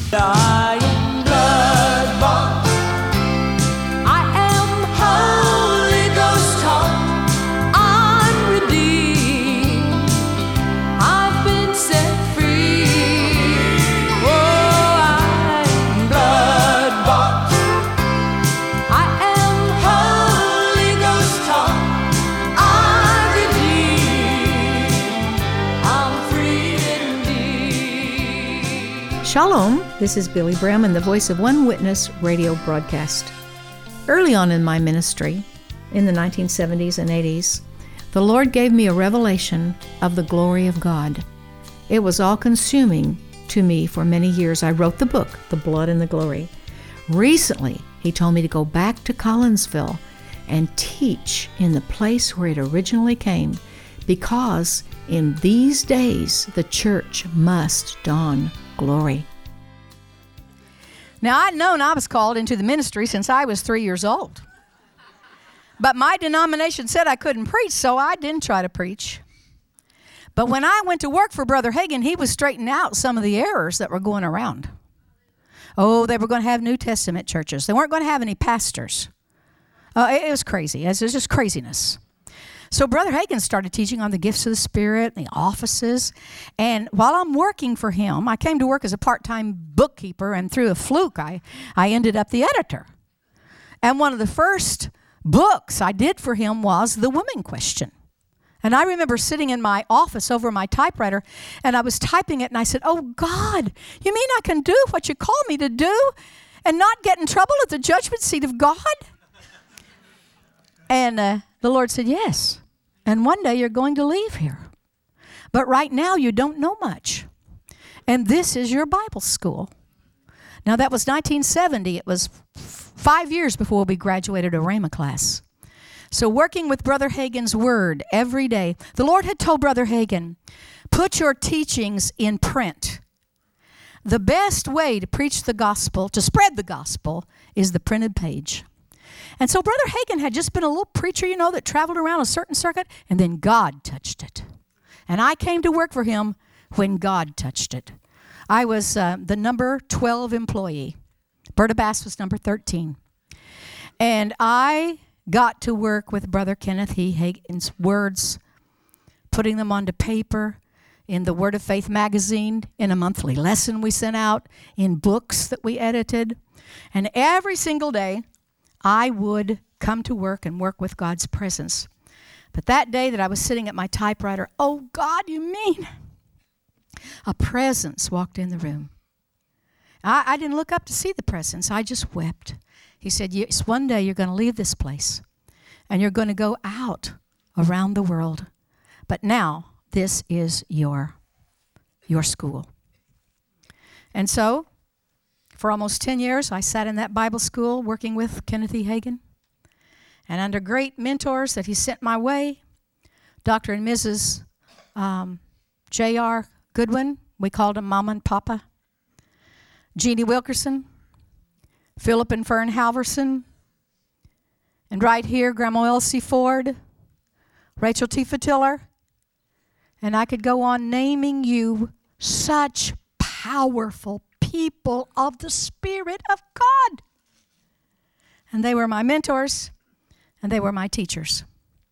I am blood-bought. I am Holy Ghost taught. I'm redeemed. I've been set free. Oh, I am blood-bought. I am Holy Ghost taught. I'm redeemed. I'm free indeed. Shalom, this is Billy Bram, the voice of One Witness radio broadcast. Early on in my ministry, in the 1970s and 80s, the Lord gave me a revelation of the glory of God. It was all-consuming to me for many years. I wrote the book, The Blood and the Glory. Recently, He told me to go back to Collinsville and teach in the place where it originally came, because in these days, the church must don glory. Now, I'd known I was called into the ministry since I was 3 years old. But my denomination said I couldn't preach, so I didn't try to preach. But when I went to work for Brother Hagin, he was straightening out some of the errors that were going around. Oh, they were going to have New Testament churches. They weren't going to have any pastors. It was crazy. It was just craziness. So Brother Hagin started teaching on the gifts of the Spirit, the offices. And while I'm working for him, I came to work as a part-time bookkeeper, and through a fluke, I ended up the editor. And one of the first books I did for him was The Woman Question. And I remember sitting in my office over my typewriter, and I was typing it, and I said, "Oh, God, you mean I can do what you call me to do and not get in trouble at the judgment seat of God?" And the Lord said, "Yes. And one day you're going to leave here. But right now you don't know much. And this is your Bible school." Now that was 1970. It was 5 years before we graduated a Rhema class. So working with Brother Hagin's word every day, the Lord had told Brother Hagin, "Put your teachings in print." The best way to preach the gospel, to spread the gospel, is the printed page. And so Brother Hagin had just been a little preacher, that traveled around a certain circuit, and then God touched it. And I came to work for him when God touched it. I was the number 12 employee. Berta Bass was number 13. And I got to work with Brother Kenneth E. Hagin's words, putting them onto paper, in the Word of Faith magazine, in a monthly lesson we sent out, in books that we edited. And every single day, I would come to work and work with God's presence. But that day that I was sitting at my typewriter, oh God, you mean? A presence walked in the room. I didn't look up to see the presence. I just wept. He said, "Yes, one day you're going to leave this place and you're going to go out around the world. But now this is your school." And so, for almost 10 years, I sat in that Bible school working with Kenneth E. Hagin. And under great mentors that he sent my way, Dr. and Mrs. J.R. Goodwin, we called him Mama and Papa, Jeannie Wilkerson, Philip and Fern Halverson, and right here, Grandma Elsie Ford, Rachel T. Fatiller, and I could go on naming you such powerful people of the Spirit of God. And they were my mentors, and they were my teachers.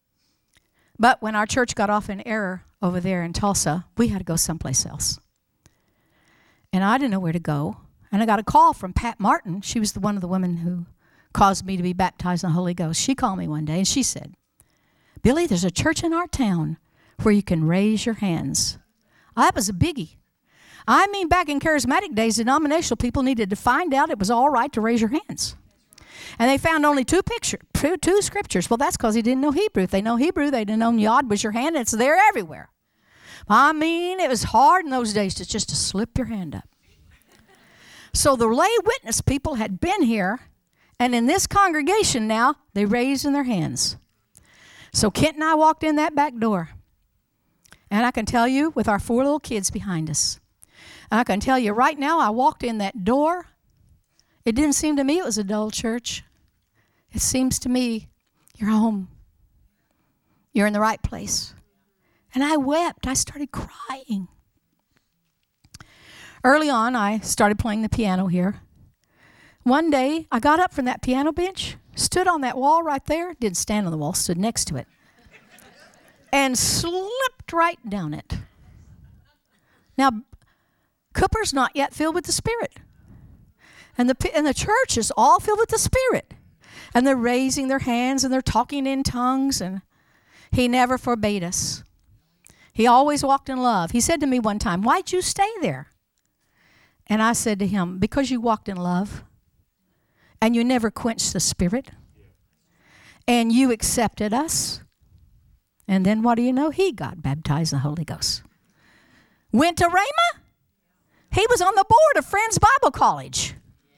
But when our church got off in error over there in Tulsa, we had to go someplace else. And I didn't know where to go. And I got a call from Pat Martin. She was one of the women who caused me to be baptized in the Holy Ghost. She called me one day, and she said, "Billy, there's a church in our town where you can raise your hands." That was a biggie. I mean, back in charismatic days, denominational people needed to find out it was all right to raise your hands. And they found only two scriptures. Well, that's because he didn't know Hebrew. If they know Hebrew, they didn't know Yod was your hand. It's there everywhere. I mean, it was hard in those days to slip your hand up. So the lay witness people had been here, and in this congregation now, they raised in their hands. So Kent and I walked in that back door. And I can tell you, with our 4 little kids behind us, and I can tell you right now, I walked in that door. It didn't seem to me it was a dull church. It seems to me you're home. You're in the right place. And I wept. I started crying. Early on, I started playing the piano here. One day, I got up from that piano bench, stood on that wall right there, didn't stand on the wall, stood next to it, and slipped right down it. Now, Cooper's not yet filled with the Spirit. And the church is all filled with the Spirit. And they're raising their hands and they're talking in tongues. And he never forbade us. He always walked in love. He said to me one time, "Why'd you stay there?" And I said to him, "Because you walked in love. And you never quenched the Spirit. And you accepted us." And then what do you know? He got baptized in the Holy Ghost. Went to Rhema. He was on the board of Friends Bible College.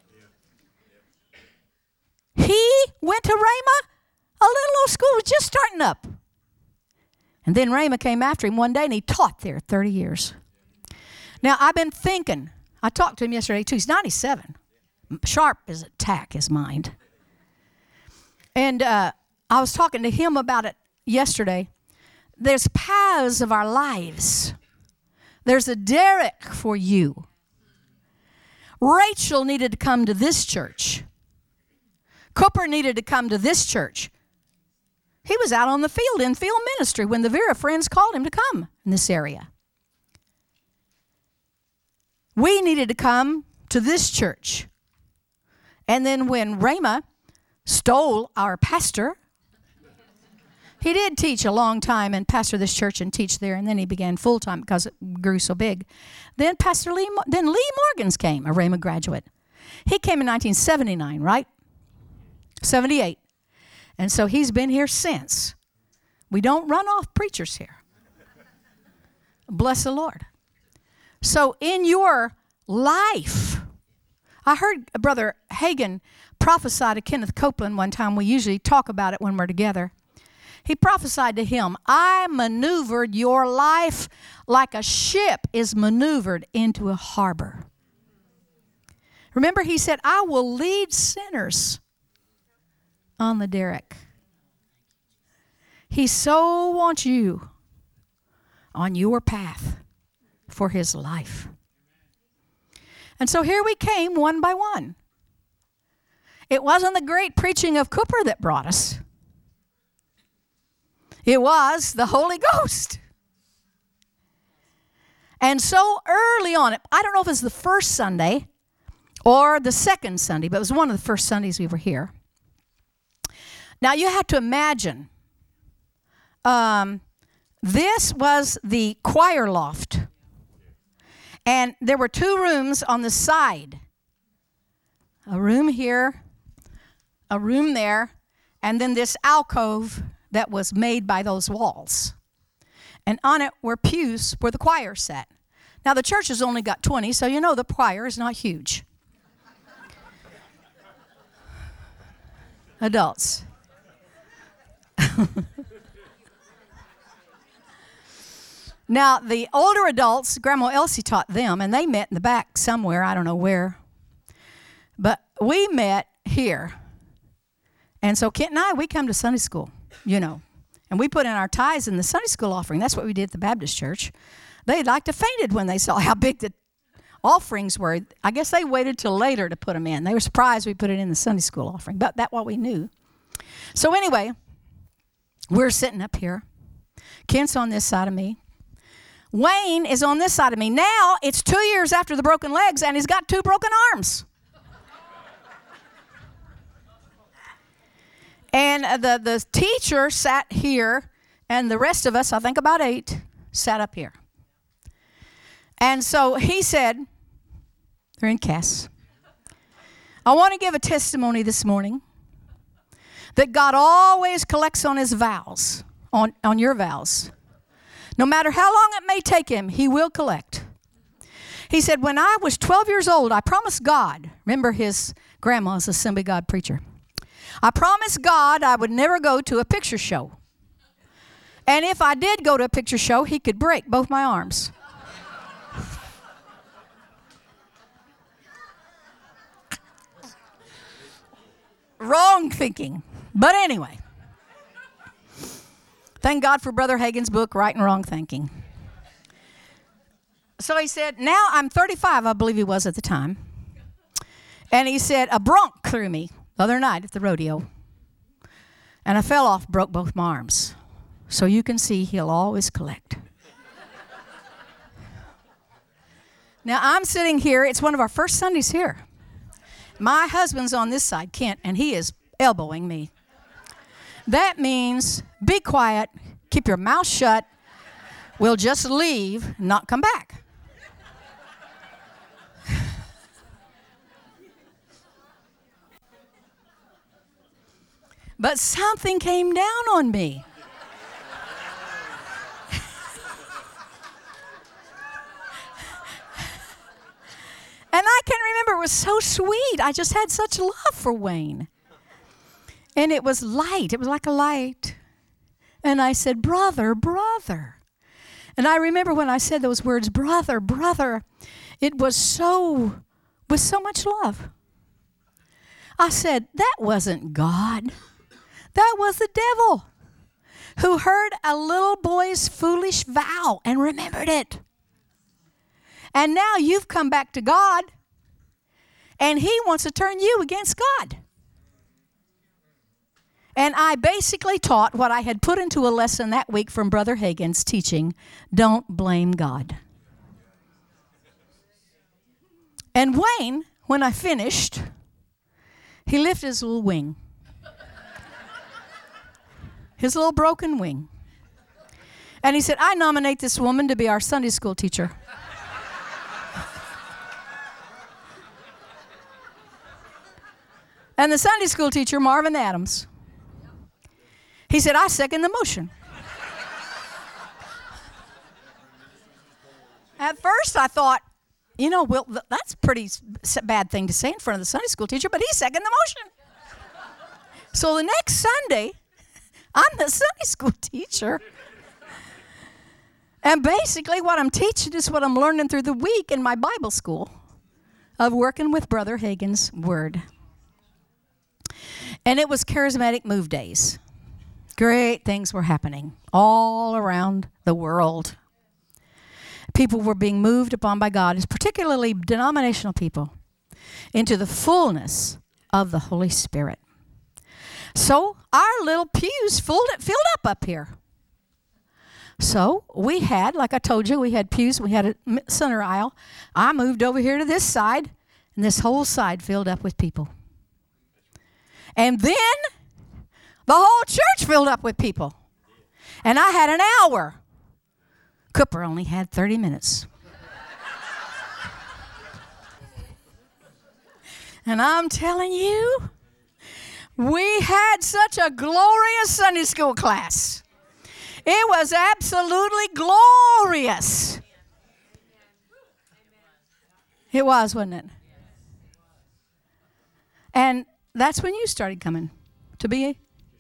He went to Rhema. A little old school was just starting up. And then Rhema came after him one day and he taught there 30 years. Now, I've been thinking. I talked to him yesterday too. He's 97. Sharp as a tack, his mind. And I was talking to him about it yesterday. There's paths of our lives. There's a Derek for you. Rachel needed to come to this church. Cooper needed to come to this church. He was out on the field in field ministry when the Vera friends called him to come in this area. We needed to come to this church. And then when Rhema stole our pastor, he did teach a long time and pastor this church and teach there, and then he began full-time because it grew so big. Then Lee Morgans came, a Rhema graduate. He came in 1979, right? 78. And so he's been here since. We don't run off preachers here. Bless the Lord. So in your life, I heard Brother Hagin prophesy to Kenneth Copeland one time. We usually talk about it when we're together. He prophesied to him, "I maneuvered your life like a ship is maneuvered into a harbor." Remember, he said, "I will lead sinners on the derrick." He so wants you on your path for his life. And so here we came one by one. It wasn't the great preaching of Cooper that brought us. It was the Holy Ghost. And so early on, I don't know if it was the first Sunday or the second Sunday, but it was one of the first Sundays we were here. Now you have to imagine, this was the choir loft. And there were two rooms on the side. A room here, a room there, and then this alcove that was made by those walls. And on it were pews where the choir sat. Now the church has only got 20, so you know the choir is not huge. Adults. Now, the older adults, Grandma Elsie taught them, and they met in the back somewhere, I don't know where. But we met here. And so Kent and I, we come to Sunday school, you know. And we put in our tithes in the Sunday school offering. That's what we did at the Baptist church. They like to fainted when they saw how big the offerings were. I guess they waited till later to put them in. They were surprised we put it in the Sunday school offering. But that's what we knew. So anyway, we're sitting up here. Kent's on this side of me. Wayne is on this side of me. Now, it's 2 years after the broken legs, and he's got 2 broken arms. And the teacher sat here, and the rest of us, I think about 8, sat up here. And so he said, they're in Cass, "I want to give a testimony this morning that God always collects on his vows, on your vows. No matter how long it may take him, he will collect." He said, "When I was 12 years old, I promised God," remember his grandma's Assembly God preacher, "I promised God I would never go to a picture show. And if I did go to a picture show, he could break both my arms." Wrong thinking. But anyway. Thank God for Brother Hagin's book, Right and Wrong Thinking. So he said, now I'm 35, I believe he was at the time. And he said, a bronc threw me the other night at the rodeo. And I fell off, broke both my arms. So you can see he'll always collect. Now I'm sitting here. It's one of our first Sundays here. My husband's on this side, Kent, and he is elbowing me. That means be quiet, keep your mouth shut. We'll just leave, not come back. But something came down on me. And I can remember it was so sweet. I just had such love for Wayne. And it was light. It was like a light. And I said, brother, brother. And I remember when I said those words, brother, brother, it was with so much love. I said, that wasn't God. That was the devil who heard a little boy's foolish vow and remembered it. And now you've come back to God, and he wants to turn you against God. And I basically taught what I had put into a lesson that week from Brother Hagin's teaching, don't blame God. And Wayne, when I finished, he lifted his little wing. His little broken wing. And he said, I nominate this woman to be our Sunday school teacher. And the Sunday school teacher, Marvin Adams, he said, I second the motion. At first I thought, Will, that's a pretty bad thing to say in front of the Sunday school teacher, but he seconded the motion. So the next Sunday, I'm the Sunday school teacher. And basically what I'm teaching is what I'm learning through the week in my Bible school of working with Brother Hagin's Word. And it was Charismatic Move Days. Great things were happening all around the world. People were being moved upon by God, particularly denominational people, into the fullness of the Holy Spirit. So our little pews filled up here. So we had, like I told you, we had pews. We had a center aisle. I moved over here to this side, and this whole side filled up with people. And then the whole church filled up with people. And I had an hour. Cooper only had 30 minutes. And I'm telling you, we had such a glorious Sunday school class. It was absolutely glorious. It was, wasn't it? And that's when you started coming to be.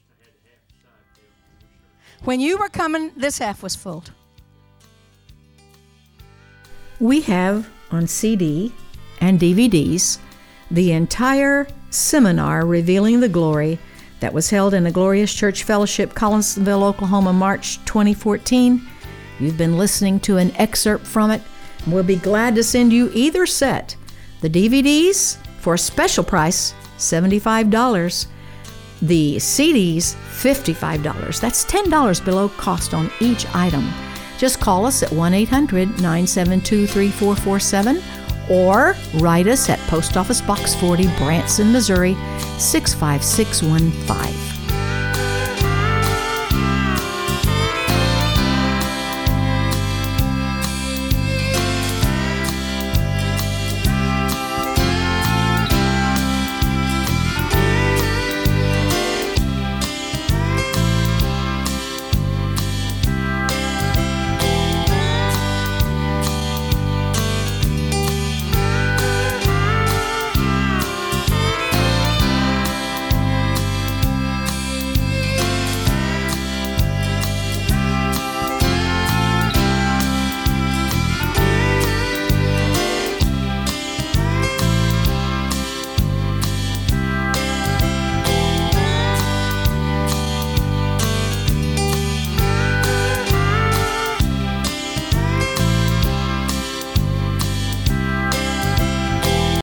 When you were coming, this half was full. We have on CD and DVDs the entire seminar Revealing the Glory that was held in a Glorious Church Fellowship, Collinsville, Oklahoma, March 2014. You've been listening to an excerpt from it. We'll be glad to send you either set. The DVDs for a special price, $75. The CDs, $55. That's $10 below cost on each item. Just call us at 1-800-972-3447 or write us at Post Office Box 40, Branson, Missouri, 65615.